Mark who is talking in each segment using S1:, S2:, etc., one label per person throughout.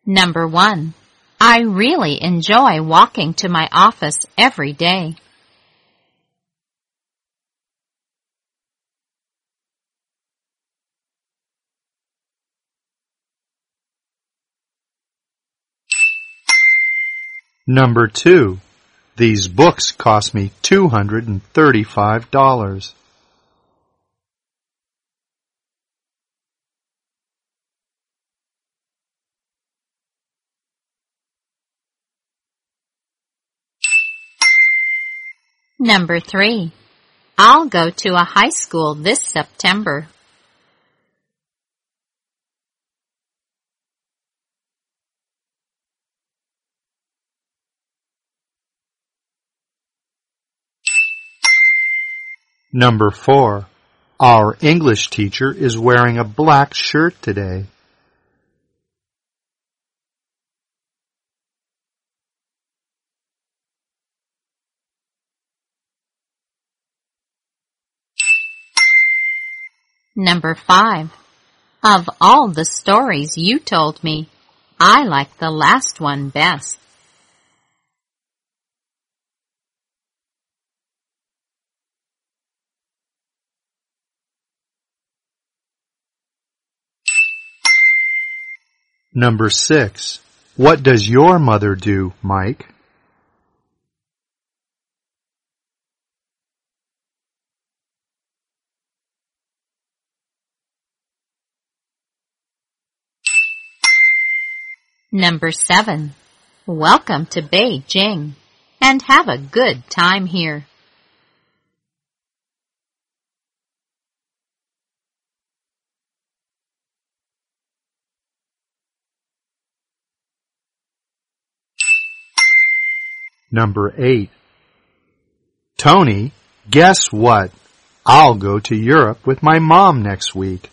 S1: Number 1. I really enjoy walking to my office every day.
S2: Number 2. These books cost me $235.
S1: Number 3. I'll go to a high school this September.
S2: Number 4. Our English teacher is wearing a black shirt today.
S1: Number 5. Of all the stories you told me, I like the last one best.
S2: Number 6. What does your mother do, Mike?
S1: Number 7. Welcome to Beijing, and have a good time here.
S2: Number 8. Tony, guess what? I'll go to Europe with my mom next week.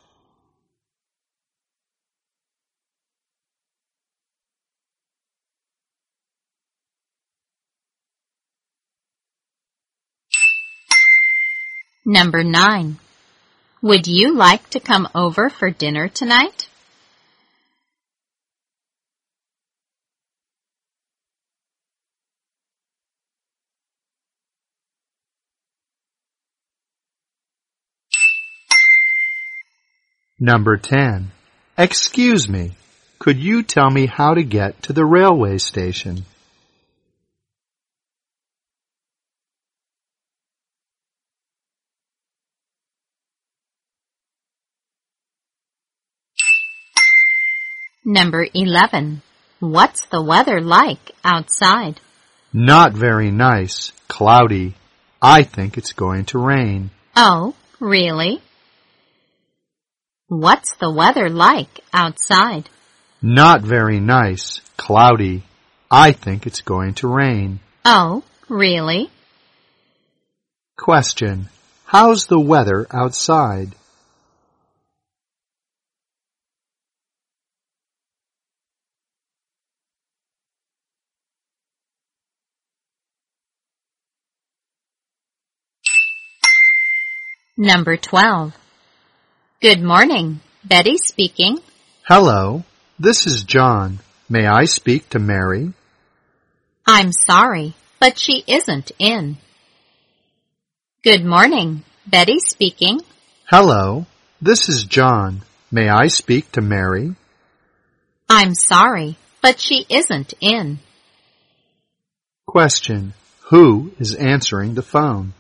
S1: Number 9. Would you like to come over for dinner tonight?
S2: Number 10. Excuse me, could you tell me how to get to the railway station?
S1: Number 11. What's the weather like outside?
S2: Not very nice, cloudy. I think it's going to rain.
S1: Oh, really? What's the weather like outside?
S2: Not very nice, cloudy. I think it's going to rain.
S1: Oh, really?
S2: Question. How's the weather outside?
S1: Number 12. Good morning. Betty speaking.
S2: Hello, this is John. May I speak to Mary?
S1: I'm sorry, but she isn't in. Good morning. Betty speaking.
S2: Hello, this is John. May I speak to Mary?
S1: I'm sorry, but she isn't in.
S2: Question. Who is answering the phone?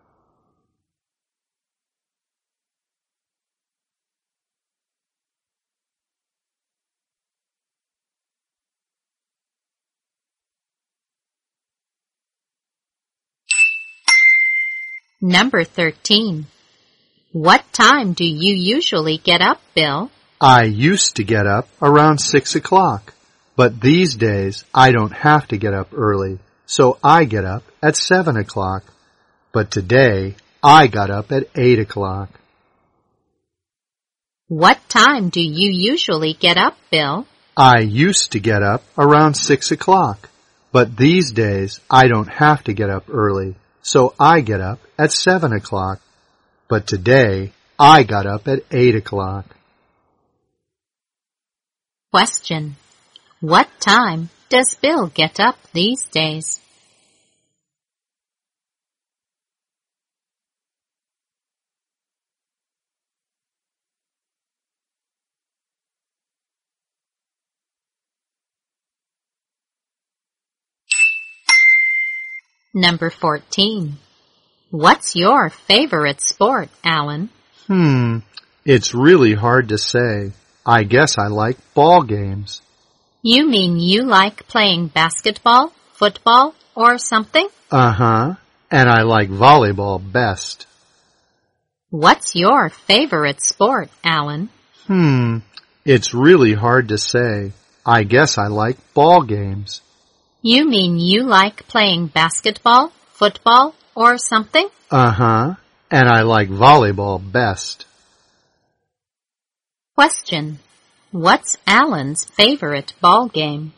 S1: Number 13. What time do you usually get up, Bill?
S2: I used to get up around 6 o'clock, but these days I don't have to get up early, so I get up at 7 o'clock. But today I got up at 8 o'clock.
S1: What time do you usually get up, Bill?
S2: I used to get up around 6 o'clock, but these days I don't have to get up early, so I get up at 7 o'clock. But today I got up at 8 o'clock.
S1: Question. What time does Bill get up these days? Number 14. What's your favorite sport, Alan?
S2: It's really hard to say. I guess I like ball games.
S1: You mean you like playing basketball, football, or something?
S2: Uh-huh. And I like volleyball best.
S1: What's your favorite sport, Alan?
S2: It's really hard to say. I guess I like ball games.
S1: You mean you like playing basketball, football, or something?
S2: Uh-huh. And I like volleyball best.
S1: Question. What's Alan's favorite ball game?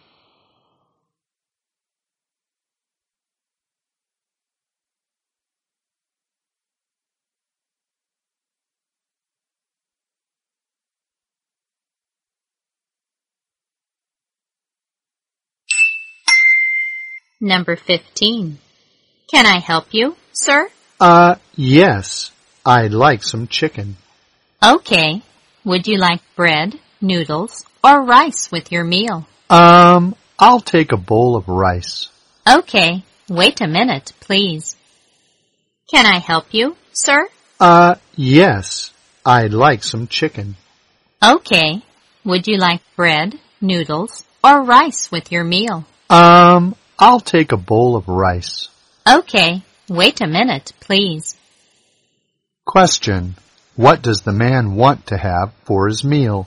S1: Number 15. Can I help you, sir?
S2: Yes. I'd like some chicken.
S1: Okay. Would you like bread, noodles, or rice with your meal?
S2: I'll take a bowl of rice.
S1: Okay. Wait a minute, please. Can I help you, sir?
S2: Yes. I'd like some chicken.
S1: Okay. Would you like bread, noodles, or rice with your meal?
S2: I'll take a bowl of rice.
S1: Okay. Wait a minute, please.
S2: Question. What does the man want to have for his meal?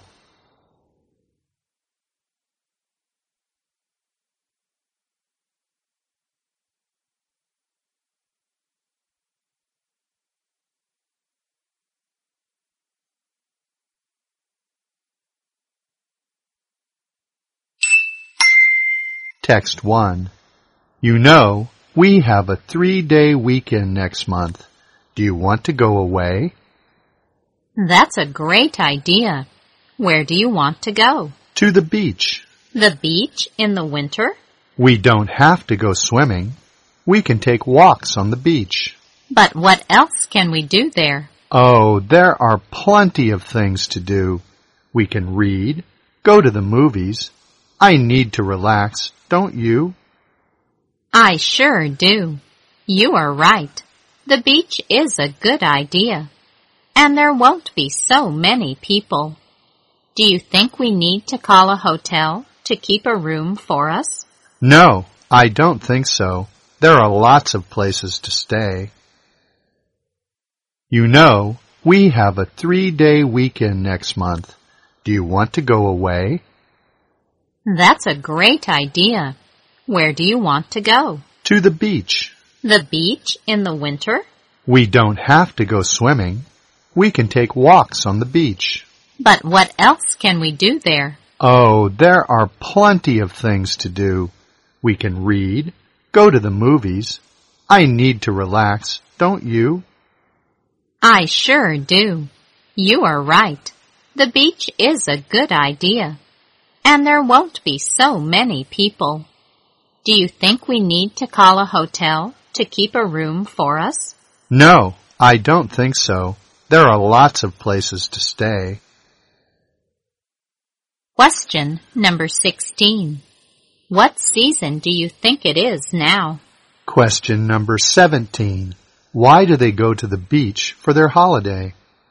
S2: Text 1. You know, we have a 3-day weekend next month. Do you want to go away?
S1: That's a great idea. Where do you want to go?
S2: To the beach.
S1: The beach in the winter?
S2: We don't have to go swimming. We can take walks on the beach.
S1: But what else can we do there?
S2: Oh, there are plenty of things to do. We can read, go to the movies. I need to relax, don't you?
S1: I sure do. You are right. The beach is a good idea. And there won't be so many people. Do you think we need to call a hotel to keep a room for us?
S2: No, I don't think so. There are lots of places to stay. You know, we have a 3-day weekend next month. Do you want to go away?
S1: That's a great idea. Where do you want to go?
S2: To the beach.
S1: The beach in the winter?
S2: We don't have to go swimming. We can take walks on the beach.
S1: But what else can we do there?
S2: Oh, there are plenty of things to do. We can read, go to the movies. I need to relax, don't you?
S1: I sure do. You are right. The beach is a good idea. And there won't be so many people. Do you think we need to call a hotel to keep a room for us?
S2: No, I don't think so. There are lots of places to stay.
S1: Question number 16. What season do you think it is now?
S2: Question number 17. Why do they go to the beach for their holiday?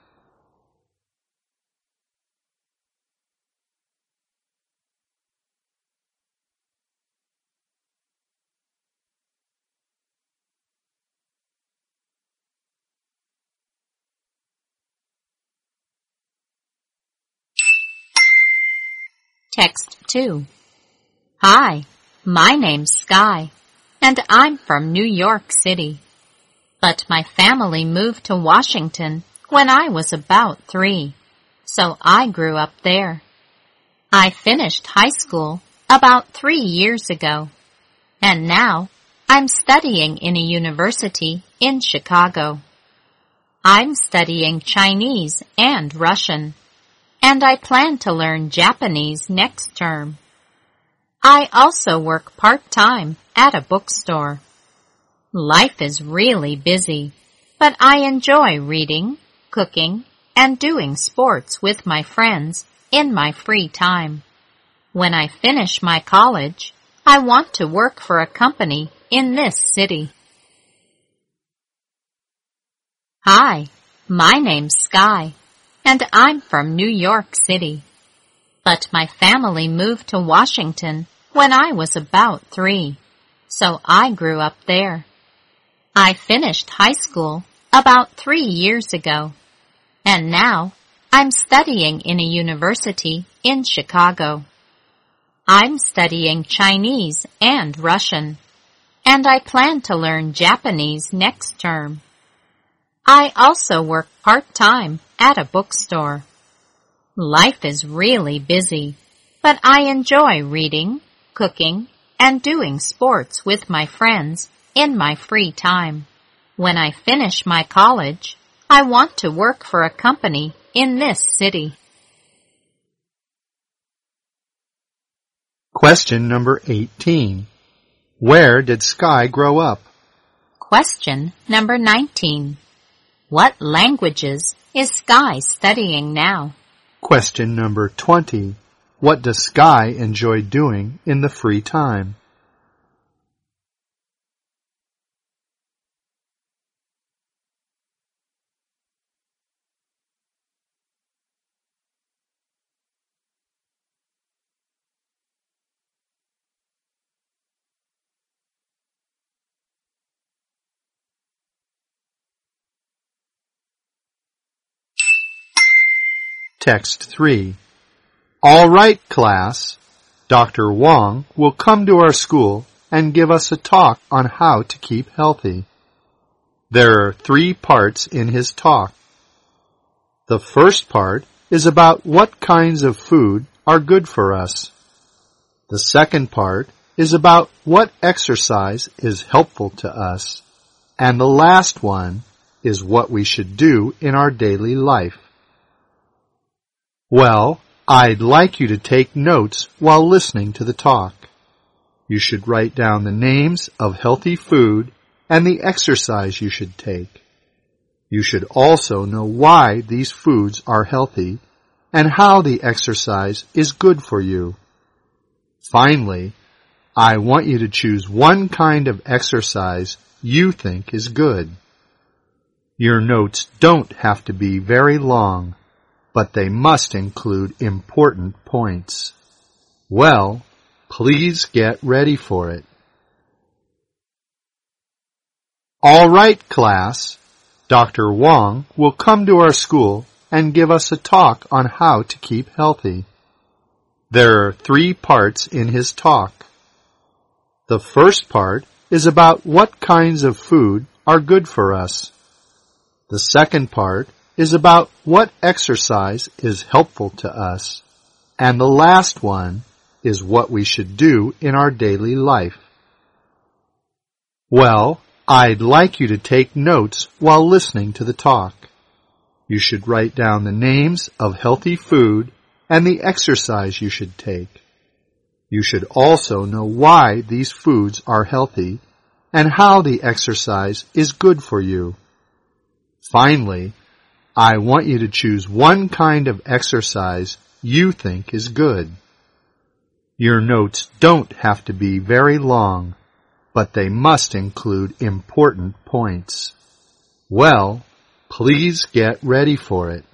S1: Text 2. Hi, my name's Sky, and I'm from New York City. But my family moved to Washington when I was about 3, so I grew up there. I finished high school about 3 years ago, and now I'm studying in a university in Chicago. I'm studying Chinese and Russian, and I plan to learn Japanese next term. I also work part-time at a bookstore. Life is really busy, but I enjoy reading, cooking, and doing sports with my friends in my free time. When I finish my college, I want to work for a company in this city. Hi, my name's Sky, and I'm from New York City. But my family moved to Washington when I was about 3, so I grew up there. I finished high school about 3 years ago, and now I'm studying in a university in Chicago. I'm studying Chinese and Russian, and I plan to learn Japanese next term. I also work part-time at a bookstore. Life is really busy, but I enjoy reading, cooking, and doing sports with my friends in my free time. When I finish my college, I want to work for a company in this city.
S2: Question number 18. Where did Sky grow up?
S1: Question number 19. What languages is Sky studying now?
S2: Question number 20. What does Sky enjoy doing in the free time? Text 3. All right, class. Dr. Wong will come to our school and give us a talk on how to keep healthy. There are 3 parts in his talk. The first part is about what kinds of food are good for us. The second part is about what exercise is helpful to us. And the last one is what we should do in our daily life. Well, I'd like you to take notes while listening to the talk. You should write down the names of healthy food and the exercise you should take. You should also know why these foods are healthy and how the exercise is good for you. Finally, I want you to choose one kind of exercise you think is good. Your notes don't have to be very long, but they must include important points. Well, please get ready for it. All right, class. Dr. Wong will come to our school and give us a talk on how to keep healthy. There are 3 parts in his talk. The first part is about what kinds of food are good for us. The second part is about what exercise is helpful to us. And the last one is what we should do in our daily life. Well, I'd like you to take notes while listening to the talk. You should write down the names of healthy food and the exercise you should take. You should also know why these foods are healthy and how the exercise is good for you. Finally, I want you to choose one kind of exercise you think is good. Your notes don't have to be very long, but they must include important points. Well, please get ready for it.